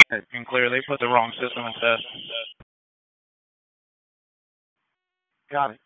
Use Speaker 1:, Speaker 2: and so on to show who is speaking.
Speaker 1: And clearly put the wrong system in test.
Speaker 2: Got it.